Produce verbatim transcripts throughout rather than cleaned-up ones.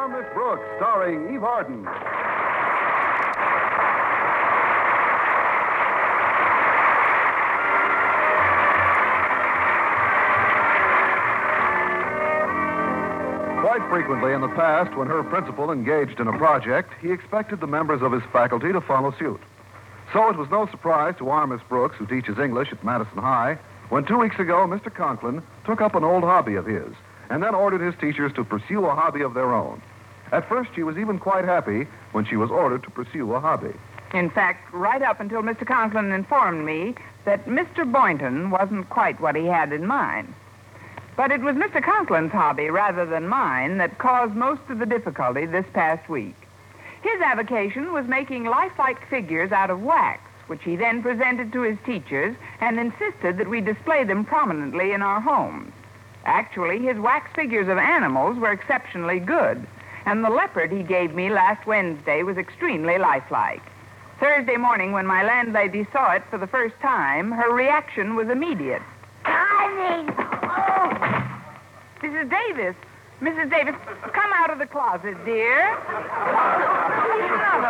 Our Miss Brooks, starring Eve Arden. Quite frequently in the past, when her principal engaged in a project, he expected the members of his faculty to follow suit. So it was no surprise to our Miss Brooks, who teaches English at Madison High, when two weeks ago Mister Conklin took up an old hobby of his and then ordered his teachers to pursue a hobby of their own. At first, she was even quite happy when she was ordered to pursue a hobby. In fact, right up until Mister Conklin informed me that Mister Boynton wasn't quite what he had in mind. But it was Mister Conklin's hobby, rather than mine, that caused most of the difficulty this past week. His avocation was making lifelike figures out of wax, which he then presented to his teachers and insisted that we display them prominently in our homes. Actually, his wax figures of animals were exceptionally good, and the leopard he gave me last Wednesday was extremely lifelike. Thursday morning, when my landlady saw it for the first time, her reaction was immediate. Darling! Oh! Missus Davis, Missus Davis, come out of the closet, dear. You're not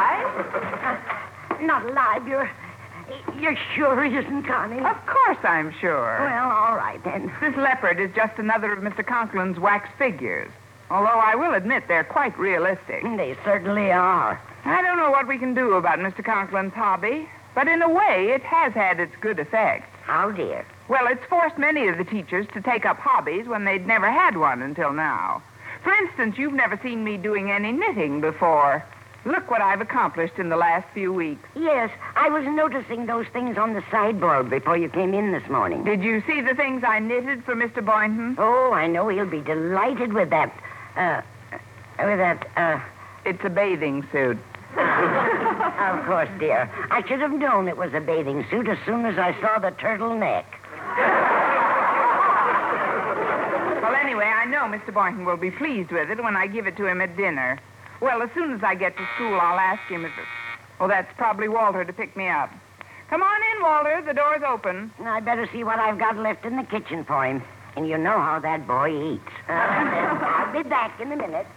alive. Not alive, you're... You're sure it isn't Connie? Of course I'm sure. Well, all right, then. This leopard is just another of Mister Conklin's wax figures. Although I will admit they're quite realistic. They certainly are. I don't know what we can do about Mister Conklin's hobby, but in a way, it has had its good effects. How, dear? Well, it's forced many of the teachers to take up hobbies when they'd never had one until now. For instance, you've never seen me doing any knitting before. Look what I've accomplished in the last few weeks. Yes, I was noticing those things on the sideboard before you came in this morning. Did you see the things I knitted for Mister Boynton? Oh, I know he'll be delighted with that. Uh, with that, uh... It's a bathing suit. Of course, dear. I should have known it was a bathing suit as soon as I saw the turtleneck. Well, anyway, I know Mister Boynton will be pleased with it when I give it to him at dinner. Well, as soon as I get to school, I'll ask him if... Oh, that's probably Walter to pick me up. Come on in, Walter. The door's open. I better see what I've got left in the kitchen for him. And you know how that boy eats. Uh, I'll be back in a minute.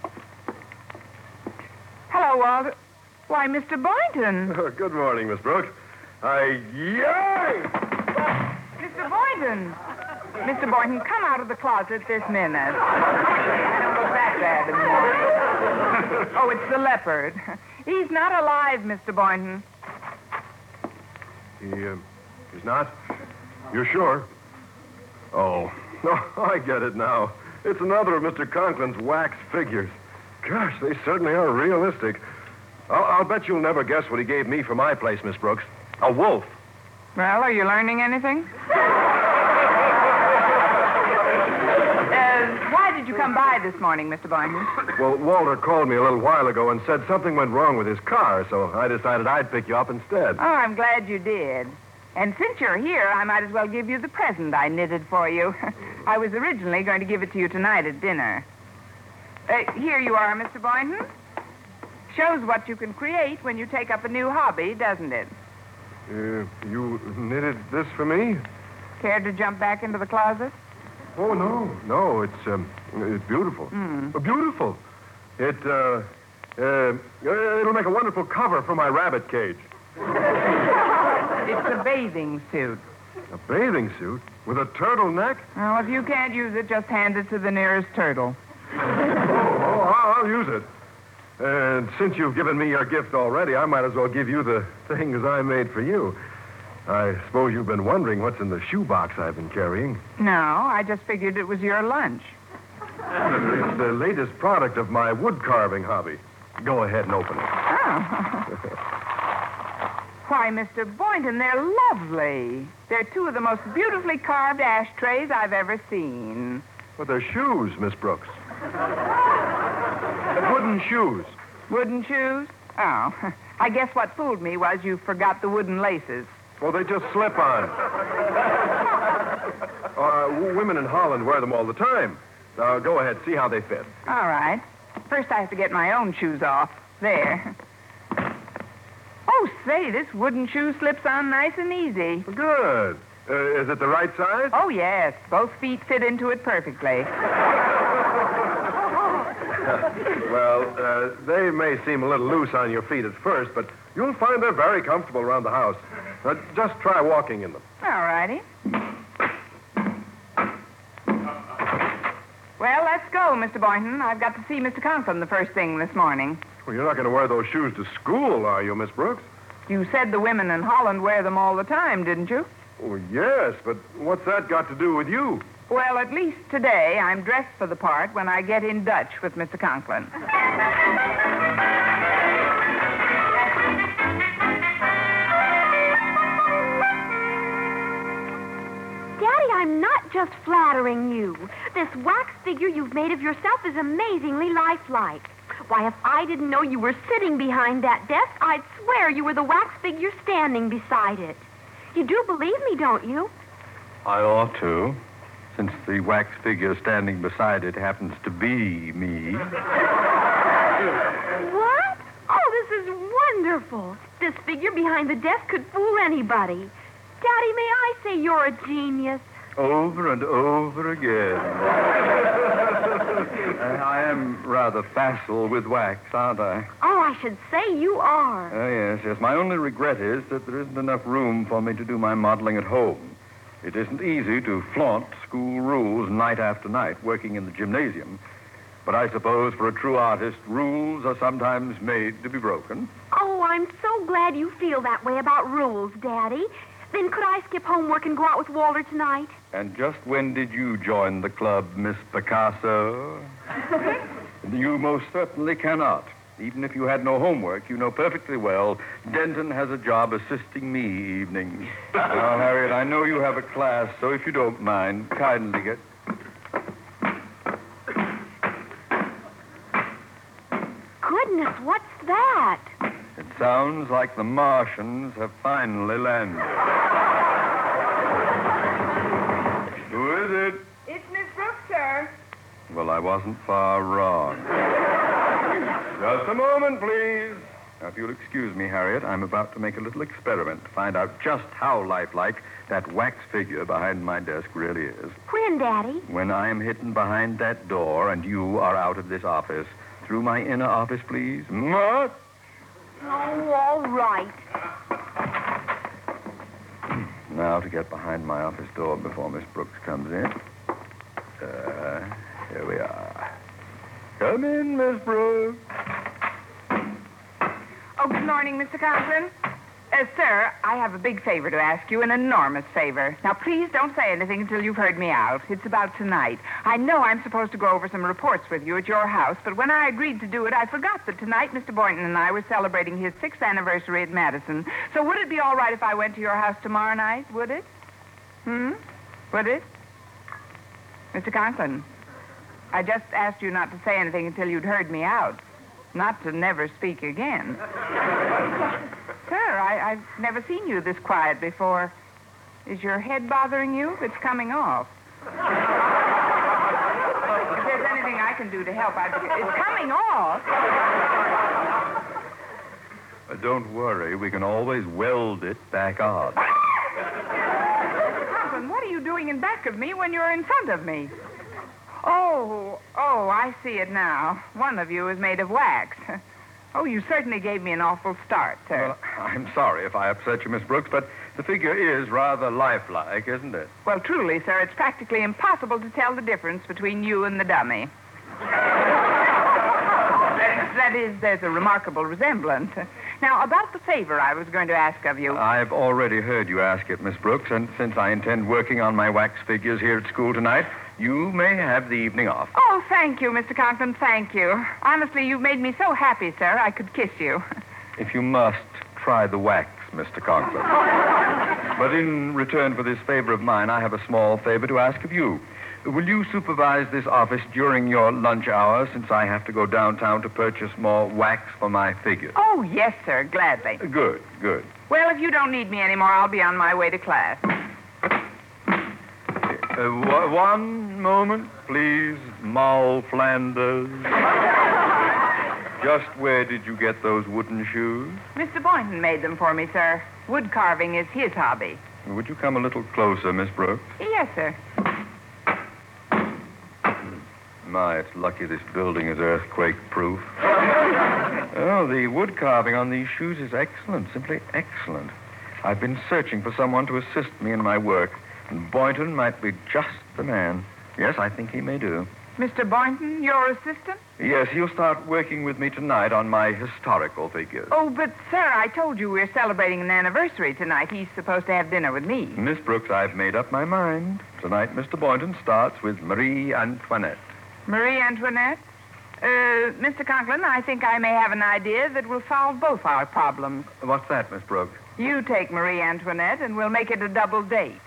Hello, Walter. Why, Mister Boynton. Oh, good morning, Miss Brooks. I... Yay! Mister Boynton. Mister Boynton, come out of the closet this minute. I don't look that bad in the morning. Oh, it's the leopard. He's not alive, Mister Boynton. He, uh, he's not? You're sure? Oh, no, I get it now. It's another of Mister Conklin's wax figures. Gosh, they certainly are realistic. I'll, I'll bet you'll never guess what he gave me for my place, Miss Brooks. A wolf. Well, are you learning anything? Why did you come by this morning, Mister Boynton? Well, Walter called me a little while ago and said something went wrong with his car, so I decided I'd pick you up instead. Oh, I'm glad you did. And since you're here, I might as well give you the present I knitted for you. I was originally going to give it to you tonight at dinner. Uh, here you are, Mister Boynton. Shows what you can create when you take up a new hobby, doesn't it? Uh, you knitted this for me? Care to jump back into the closet? Oh, no, no, it's, um, it's beautiful. Mm. Uh, beautiful. It, uh, uh, it'll make a wonderful cover for my rabbit cage. It's a bathing suit. A bathing suit? With a turtleneck? Well, if you can't use it, just hand it to the nearest turtle. oh, oh, I'll use it. And since you've given me your gift already, I might as well give you the things I made for you. I suppose you've been wondering what's in the shoebox I've been carrying. No, I just figured it was your lunch. It's the latest product of my wood carving hobby. Go ahead and open it. Oh. Why, Mister Boynton, they're lovely. They're two of the most beautifully carved ashtrays I've ever seen. But they're shoes, Miss Brooks. Wooden shoes. Wooden shoes? Oh, I guess what fooled me was you forgot the wooden laces. Well, they just slip on. uh, women in Holland wear them all the time. Now, go ahead, see how they fit. All right. First, I have to get my own shoes off. There. Oh, say, this wooden shoe slips on nice and easy. Good. Uh, is it the right size? Oh, yes. Both feet fit into it perfectly. Well, uh, they may seem a little loose on your feet at first, but you'll find they're very comfortable around the house. Uh, just try walking in them. All righty. Well, let's go, Mister Boynton. I've got to see Mister Conklin the first thing this morning. Well, you're not going to wear those shoes to school, are you, Miss Brooks? You said the women in Holland wear them all the time, didn't you? Oh, yes, but what's that got to do with you? Well, at least today I'm dressed for the part when I get in Dutch with Mister Conklin. Daddy, I'm not just flattering you. This wax figure you've made of yourself is amazingly lifelike. Why, if I didn't know you were sitting behind that desk, I'd swear you were the wax figure standing beside it. You do believe me, don't you? I ought to, since the wax figure standing beside it happens to be me. What? Oh, this is wonderful. This figure behind the desk could fool anybody. Daddy, may I say you're a genius? Over and over again. uh, I am rather facile with wax, aren't I? Oh, I should say you are. Oh, yes, yes. My only regret is that there isn't enough room for me to do my modeling at home. It isn't easy to flaunt school rules night after night working in the gymnasium. But I suppose for a true artist, rules are sometimes made to be broken. Oh, I'm so glad you feel that way about rules, Daddy. Then could I skip homework and go out with Walter tonight? And just when did you join the club, Miss Picasso? You most certainly cannot. Even if you had no homework, you know perfectly well Denton has a job assisting me evenings. Now, Harriet, I know you have a class, so if you don't mind, kindly get... Goodness, what's that? It sounds like the Martians have finally landed. Who is it? It's Miss Brooks, sir. Well, I wasn't far wrong. Just a moment, please. Now, if you'll excuse me, Harriet, I'm about to make a little experiment to find out just how lifelike that wax figure behind my desk really is. When, Daddy? When I am hidden behind that door and you are out of this office, through my inner office, please. What? Oh, all right. Now to get behind my office door before Miss Brooks comes in. Uh, here we are. Come in, Miss Brooks. Oh, good morning, Mister Conklin. Uh, sir, I have a big favor to ask you, an enormous favor. Now, please don't say anything until you've heard me out. It's about tonight. I know I'm supposed to go over some reports with you at your house, but when I agreed to do it, I forgot that tonight Mister Boynton and I were celebrating his sixth anniversary at Madison. So would it be all right if I went to your house tomorrow night? Would it? Hmm? Would it? Mister Conklin, I just asked you not to say anything until you'd heard me out. Not to never speak again. Sir, I, I've never seen you this quiet before. Is your head bothering you? It's coming off. If there's anything I can do to help, I'd... It's coming off. Uh, don't worry. We can always weld it back on. Mister Conklin, what are you doing in back of me when you're in front of me? Oh, oh, I see it now. One of you is made of wax. Oh, you certainly gave me an awful start, sir. Well, I'm sorry if I upset you, Miss Brooks, but the figure is rather lifelike, isn't it? Well, truly, sir, it's practically impossible to tell the difference between you and the dummy. that, that is, there's a remarkable resemblance. Now, about the favor I was going to ask of you. I've already heard you ask it, Miss Brooks, and since I intend working on my wax figures here at school tonight, you may have the evening off. Oh, thank you, Mister Conklin, thank you. Honestly, you've made me so happy, sir, I could kiss you. If you must, try the wax, Mister Conklin. But in return for this favor of mine, I have a small favor to ask of you. Will you supervise this office during your lunch hour, since I have to go downtown to purchase more wax for my figure? Oh, yes, sir, gladly. Good, good. Well, if you don't need me anymore, I'll be on my way to class. Uh, w- one moment, please, Moll Flanders. Just where did you get those wooden shoes? Mister Boynton made them for me, sir. Wood carving is his hobby. Would you come a little closer, Miss Brooks? Yes, sir. My, it's lucky this building is earthquake-proof. Oh, the wood carving on these shoes is excellent, simply excellent. I've been searching for someone to assist me in my work, and Boynton might be just the man. Yes, I think he may do. Mister Boynton, your assistant? Yes, he'll start working with me tonight on my historical figures. Oh, but, sir, I told you we're celebrating an anniversary tonight. He's supposed to have dinner with me. Miss Brooks, I've made up my mind. Tonight, Mister Boynton starts with Marie Antoinette. Marie Antoinette? Uh, Mister Conklin, I think I may have an idea that will solve both our problems. What's that, Miss Brooks? You take Marie Antoinette, and we'll make it a double date.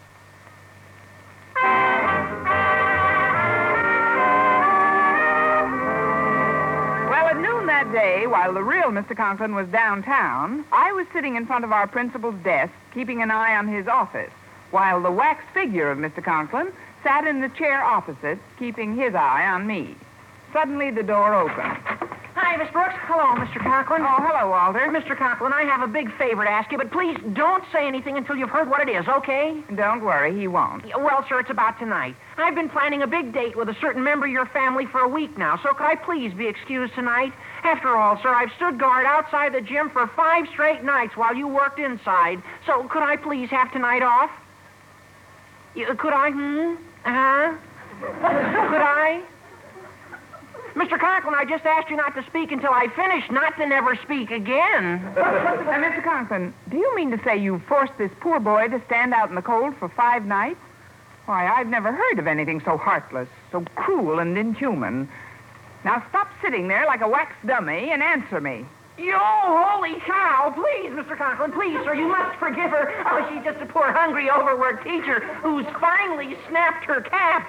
Well, at noon that day, while the real Mister Conklin was downtown, I was sitting in front of our principal's desk, keeping an eye on his office, while the wax figure of Mister Conklin sat in the chair opposite, keeping his eye on me. Suddenly, the door opened. Hi, Miss Brooks. Hello, Mister Conklin. Oh, hello, Walter. Mister Conklin, I have a big favor to ask you, but please don't say anything until you've heard what it is, okay? Don't worry, he won't. Well, sir, it's about tonight. I've been planning a big date with a certain member of your family for a week now, so could I please be excused tonight? After all, sir, I've stood guard outside the gym for five straight nights while you worked inside, so could I please have tonight off? You, could I? Hmm? Uh-huh. Could I? Mister Conklin, I just asked you not to speak until I finish, not to never speak again. Uh, Mister Conklin, do you mean to say you forced this poor boy to stand out in the cold for five nights? Why, I've never heard of anything so heartless, so cruel and inhuman. Now stop sitting there like a wax dummy and answer me. You holy cow! Please, Mister Conklin, please, sir, you must forgive her. Oh, she's just a poor, hungry, overworked teacher who's finally snapped her cap.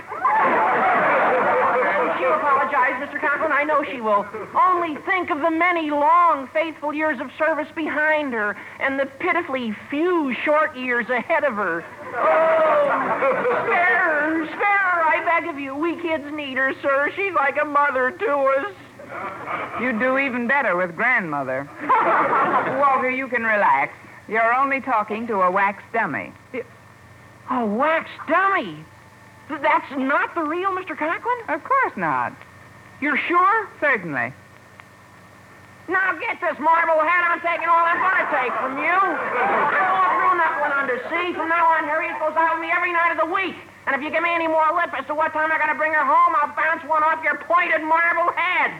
She'll apologize, Mister Conklin. I know she will. Only think of the many long, faithful years of service behind her and the pitifully few short years ahead of her. Oh, spare her, spare her, I beg of you. We kids need her, sir. She's like a mother to us. You'd do even better with grandmother. Walter, you can relax. You're only talking to a wax dummy. A wax dummy? That's not the real Mister Conklin? Of course not. You're sure? Certainly. Now get this marble head. I'm taking all I'm going to take from you. I won't throw that one under. See? From now on, Harriet goes out with me every night of the week. And if you give me any more lip as to what time I got to bring her home, I'll bounce one off your pointed marble head.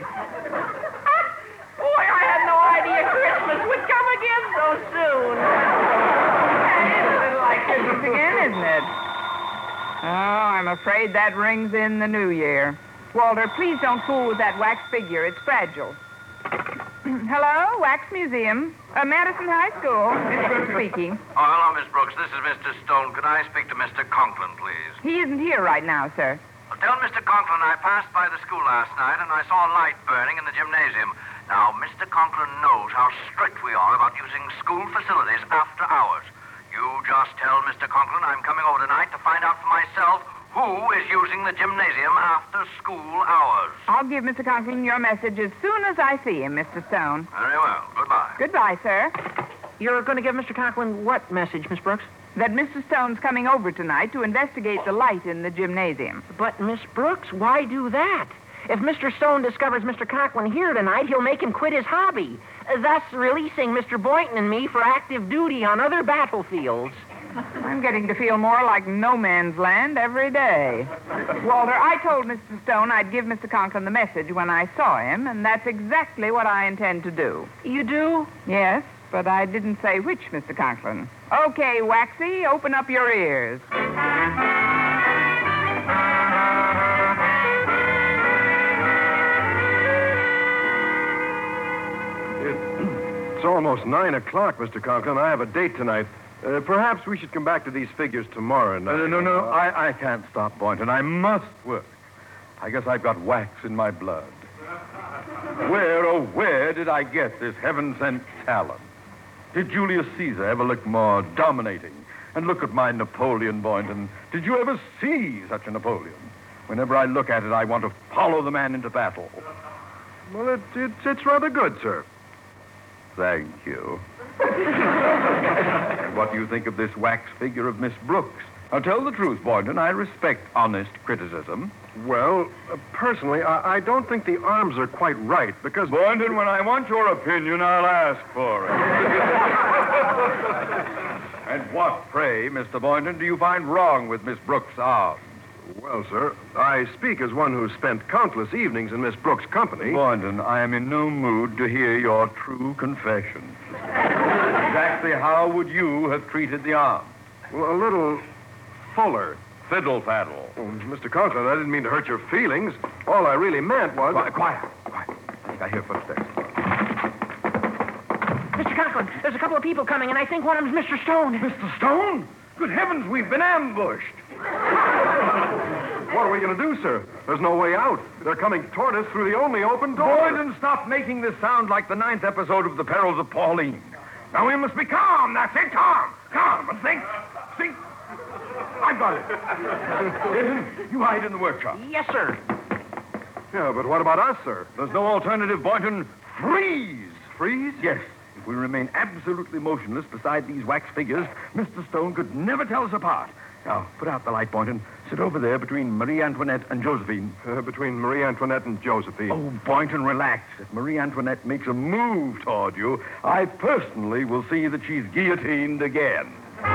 Boy, I had no idea Christmas would come again so soon. It's a little like Christmas again, isn't it? Oh, I'm afraid that rings in the new year. Walter, please don't fool with that wax figure. It's fragile. Hello, Wax Museum. Uh, Madison High School. Miss Brooks speaking. Oh, hello, Miss Brooks. This is Mister Stone. Could I speak to Mister Conklin, please? He isn't here right now, sir. Well, tell Mister Conklin I passed by the school last night and I saw a light burning in the gymnasium. Now, Mister Conklin knows how strict we are about using school facilities after hours. You just tell Mister Conklin I'm coming over tonight to find out for myself who is using the gymnasium after school hours. I'll give Mister Conklin your message as soon as I see him, Mister Stone. Very well. Goodbye. Goodbye, sir. You're going to give Mister Conklin what message, Miss Brooks? That Mister Stone's coming over tonight to investigate the light in the gymnasium. But, Miss Brooks, why do that? If Mister Stone discovers Mister Conklin here tonight, he'll make him quit his hobby, thus releasing Mister Boynton and me for active duty on other battlefields. I'm getting to feel more like no man's land every day. Walter, I told Mister Stone I'd give Mister Conklin the message when I saw him, and that's exactly what I intend to do. You do? Yes, but I didn't say which, Mister Conklin. Okay, Waxy, open up your ears. It's almost nine o'clock, Mister Conklin. I have a date tonight. Uh, perhaps we should come back to these figures tomorrow night. No, no, no, no. I, I can't stop, Boynton. I must work. I guess I've got wax in my blood. Where, oh, where did I get this heaven-sent talent? Did Julius Caesar ever look more dominating? And look at my Napoleon, Boynton. Did you ever see such a Napoleon? Whenever I look at it, I want to follow the man into battle. Well, it, it, it's rather good, sir. Thank you. And what do you think of this wax figure of Miss Brooks? Now, tell the truth, Boynton. I respect honest criticism. Well, uh, personally, I, I don't think the arms are quite right because... Boynton, when I want your opinion, I'll ask for it. And what, pray, Mister Boynton, do you find wrong with Miss Brooks' arms? Well, sir, I speak as one who's spent countless evenings in Miss Brooks' company. Boynton, I am in no mood to hear your true confession. Exactly how would you have treated the arm? Well, a little fuller. Fiddle faddle. Oh, Mister Conklin, I didn't mean to hurt your feelings. All I really meant was... Quiet, quiet, quiet. I think I hear footsteps. Mister Conklin, there's a couple of people coming, and I think one of them's Mister Stone. Mister Stone? Good heavens, we've been ambushed. What are we going to do, sir? There's no way out. They're coming toward us through the only open door. Boynton, stop making this sound like the ninth episode of The Perils of Pauline. Now, we must be calm. That's it, calm. Calm, and think. Think. I've got it. Denton, you hide in the workshop. Yes, sir. Yeah, but what about us, sir? There's no alternative, Boynton. Freeze! Freeze? Yes. If we remain absolutely motionless beside these wax figures, Mister Stone could never tell us apart. Now, put out the light, Boynton. Sit over there between Marie Antoinette and Josephine. Uh, between Marie Antoinette and Josephine. Oh, Boynton, relax. If Marie Antoinette makes a move toward you, I personally will see that she's guillotined again.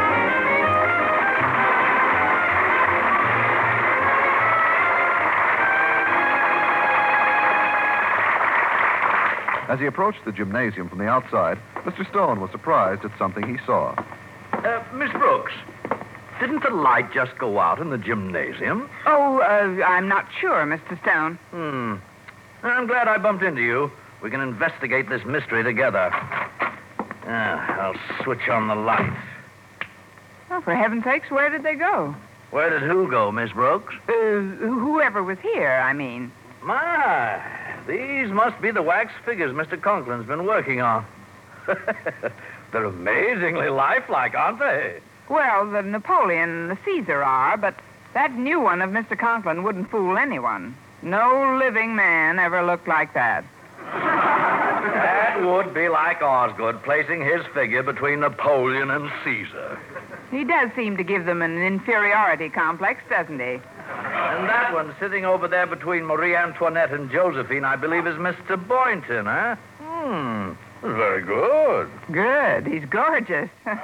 As he approached the gymnasium from the outside, Mister Stone was surprised at something he saw. Uh, Miss Brooks, didn't the light just go out in the gymnasium? Oh, uh, I'm not sure, Mister Stone. Hmm. I'm glad I bumped into you. We can investigate this mystery together. Ah, I'll switch on the lights. Oh, for heaven's sakes, where did they go? Where did who go, Miss Brooks? Uh, whoever was here, I mean. My, these must be the wax figures Mister Conklin's been working on. They're amazingly lifelike, aren't they? Well, the Napoleon and the Caesar are, but that new one of Mister Conklin wouldn't fool anyone. No living man ever looked like that. That would be like Osgood placing his figure between Napoleon and Caesar. He does seem to give them an inferiority complex, doesn't he? And that one sitting over there between Marie Antoinette and Josephine, I believe, is Mister Boynton, huh? Hmm. Very good. Good. He's gorgeous. uh,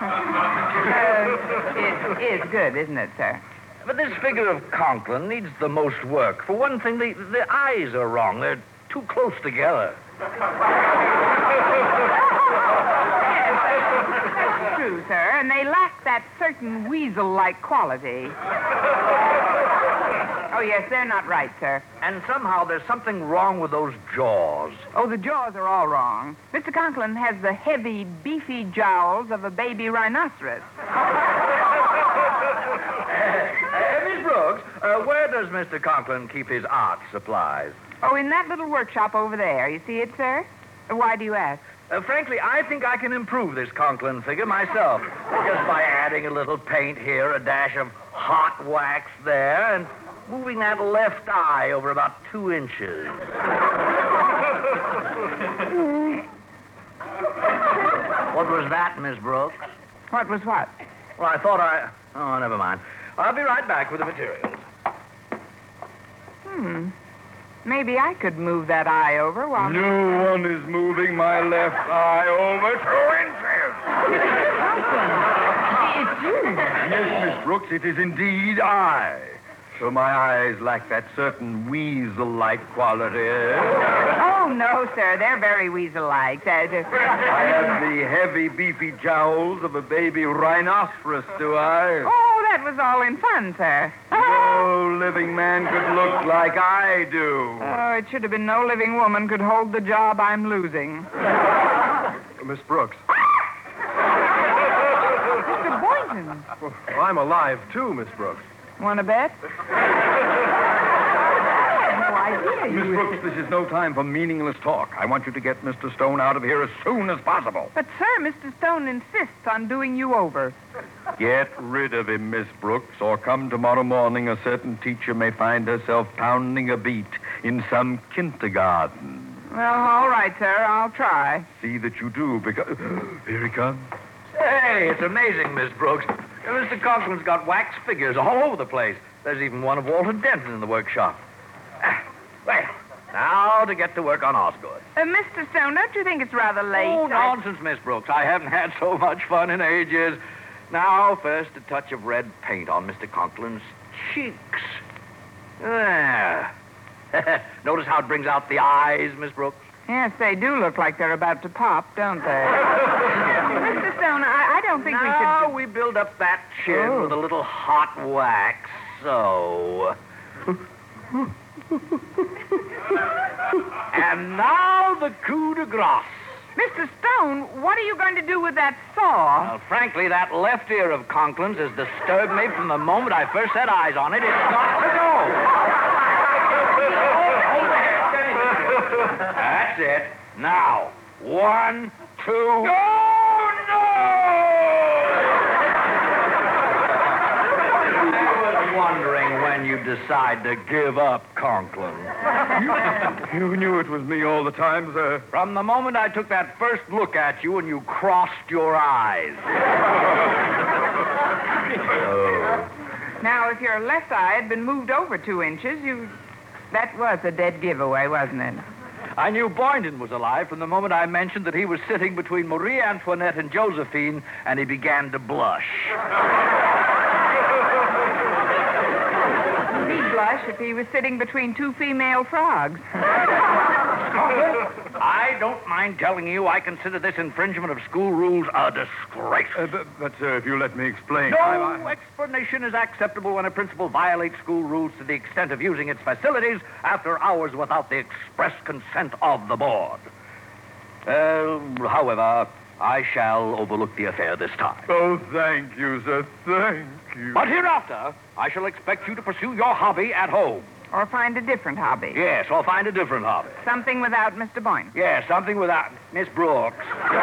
it is good, isn't it, sir? But this figure of Conklin needs the most work. For one thing, the, the eyes are wrong. They're too close together. That's true, sir, and they lack that certain weasel-like quality. Oh, yes, they're not right, sir. And somehow there's something wrong with those jaws. Oh, the jaws are all wrong. Mister Conklin has the heavy, beefy jowls of a baby rhinoceros. Uh, Miss Brooks, uh, where does Mister Conklin keep his art supplies? Oh, in that little workshop over there. You see it, sir? Why do you ask? Uh, frankly, I think I can improve this Conklin figure myself. Just by adding a little paint here, a dash of hot wax there, and moving that left eye over about two inches. What was that, Miss Brooks? What was what? Well, I thought I... Oh, never mind. I'll be right back with the materials. Hmm. Maybe I could move that eye over while... No one is moving my left eye over two inches. It's you. Yes, Miss Brooks, it is indeed I. So my eyes lack that certain weasel-like quality. Oh, no, sir. They're very weasel-like. They're just... I have the heavy, beefy jowls of a baby rhinoceros, do I? Oh, that was all in fun, sir. No living man could look like I do. Oh, it should have been no living woman could hold the job I'm losing. Miss Brooks. Mister Boynton. Well, I'm alive, too, Miss Brooks. Want to bet? No idea. Miss Brooks, this is no time for meaningless talk. I want you to get Mister Stone out of here as soon as possible. But, sir, Mister Stone insists on doing you over. Get rid of him, Miss Brooks, or come tomorrow morning a certain teacher may find herself pounding a beat in some kindergarten. Well, all right, sir. I'll try. See that you do, because... Here he comes. Hey, it's amazing, Miss Brooks. Mister Conklin's got wax figures all over the place. There's even one of Walter Denton in the workshop. Ah, well, now to get to work on Osgood. Uh, Mister Stone, don't you think it's rather late? Oh, I- nonsense, Miss Brooks. I haven't had so much fun in ages. Now, first, a touch of red paint on Mister Conklin's cheeks. There. Notice how it brings out the eyes, Miss Brooks? Yes, they do look like they're about to pop, don't they? Mister Stone, I, I don't think now we we build up that chin Oh. with a little hot wax. So. And now the coup de grace. should... Mister Stone, what are you going to do with that saw? Well, frankly, that left ear of Conklin's has disturbed me from the moment I first set eyes on it. It's got to go. That's it. Now, one, two. Oh, no! I was wondering when you'd decide to give up, Conklin. You knew it was me all the time, sir. From the moment I took that first look at you and you crossed your eyes. Now, if your left eye had been moved over two inches, you... That was a dead giveaway, wasn't it? I knew Boynton was alive from the moment I mentioned that he was sitting between Marie Antoinette and Josephine, and he began to blush. He'd blush if he was sitting between two female frogs. I don't mind telling you I consider this infringement of school rules a disgrace. Uh, but, but, sir, if you let me explain. No I- I- explanation is acceptable when a principal violates school rules to the extent of using its facilities after hours without the express consent of the board. Uh, however, I shall overlook the affair this time. Oh, thank you, sir. Thank you. But hereafter, I shall expect you to pursue your hobby at home. Or find a different hobby. Yes, or find a different hobby. Something without Mister Boynton. Yes, something without Miss Brooks. Will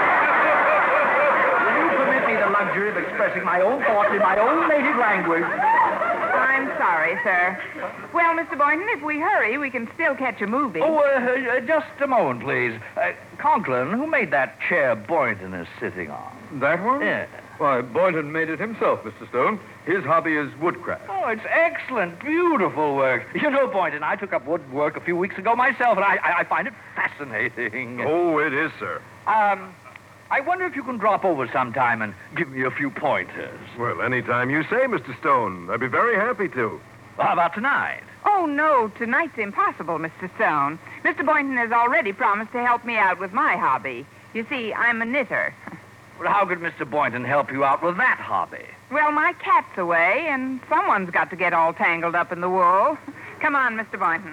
you permit me the luxury of expressing my own thoughts in my own native language? I'm sorry, sir. Well, Mister Boynton, if we hurry, we can still catch a movie. Oh, uh, uh, just a moment, please. Uh, Conklin, who made that chair Boynton is sitting on? That one? Yeah. Why, Boynton made it himself, Mister Stone. His hobby is woodcraft. Oh, it's excellent, beautiful work. You know, Boynton, I took up woodwork a few weeks ago myself, and I, I, I find it fascinating. Oh, it is, sir. Um, I wonder if you can drop over sometime and give me a few pointers. Well, anytime you say, Mister Stone. I'd be very happy to. How about tonight? Oh, no, tonight's impossible, Mister Stone. Mister Boynton has already promised to help me out with my hobby. You see, I'm a knitter. Well, how could Mister Boynton help you out with that hobby? Well, my cat's away, and someone's got to get all tangled up in the wool. Come on, Mister Boynton.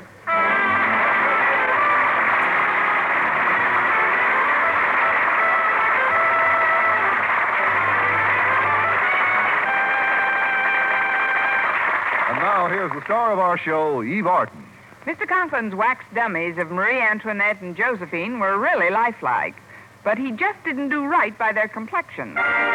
And now here's the star of our show, Eve Arden. Mister Conklin's wax dummies of Marie Antoinette and Josephine were really lifelike, but he just didn't do right by their complexion.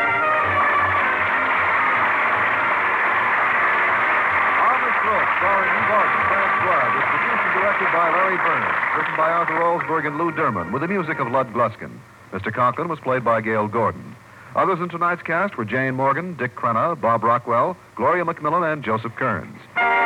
Artemis Brooks, starring Eve Arden, France Blood, is produced and directed by Larry Burns, written by Arthur Olsberg and Lou Derman, with the music of Lud Gluskin. Mister Conklin was played by Gail Gordon. Others in tonight's cast were Jane Morgan, Dick Crenna, Bob Rockwell, Gloria McMillan, and Joseph Kearns.